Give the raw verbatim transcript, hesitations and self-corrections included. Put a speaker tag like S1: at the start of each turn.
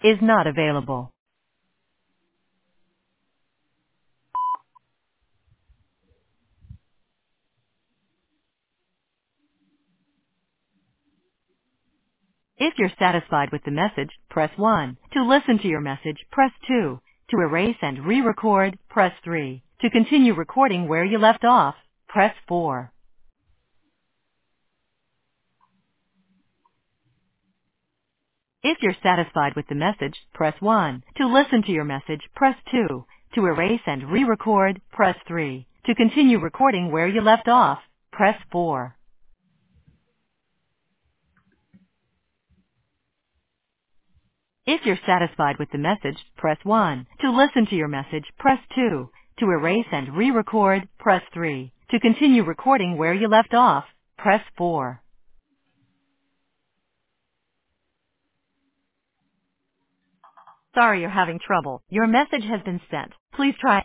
S1: is not available. If you're satisfied with the message, press one. To listen to your message, press two. To erase and re-record, press three. To continue recording where you left off, press four. If you're satisfied with the message, press one. To listen to your message, press two. To erase and re-record, press three. To continue recording where you left off, press four. If you're satisfied with the message, press one. To listen to your message, press two. To erase and re-record, press three. To continue recording where you left off, press four. Sorry you're having trouble. Your message has been sent. Please try